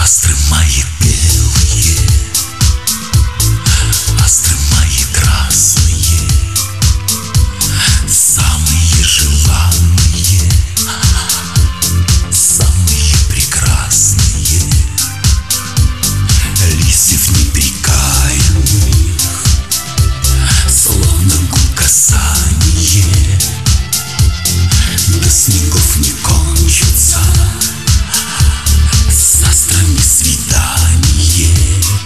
Астры мои белые, астры мои красные, самые желанные, самые прекрасные, листьев непрекаянных, словно гул касание, до снегов не кончится. С астрами свидание.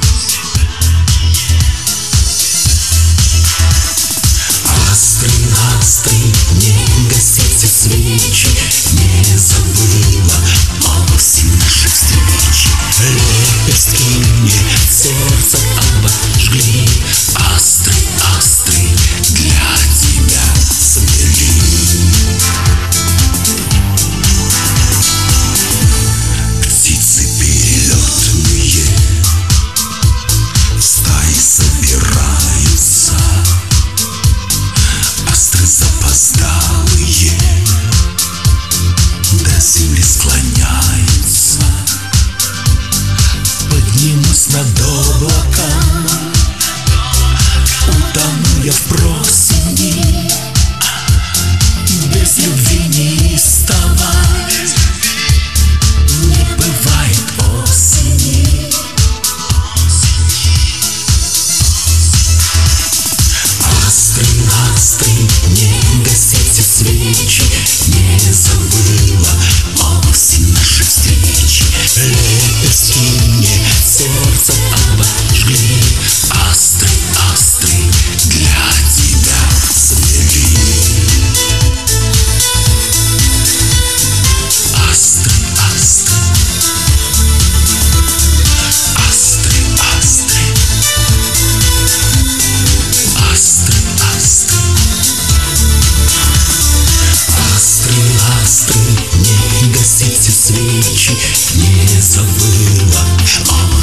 Астры, астры, не гасите свечи, не забыла осень наших встреч. Лепестки мне сердце обожгли, астры, астры, для тебя смели. Птицы перелетные в стаи собираются, астры запоздалые до земли склоняются. Поднимусь над облаком, утону я в просени, без любви неистовой не бывает осени. Астры, астры, не гасите свечи, не забыла осень наших встреч. Лепестки мне сердце обожгли, астры, астры, для тебя смели. Астры, астры, астры, астры, астры, астры, астры, астры, не гасите свечи, не забыла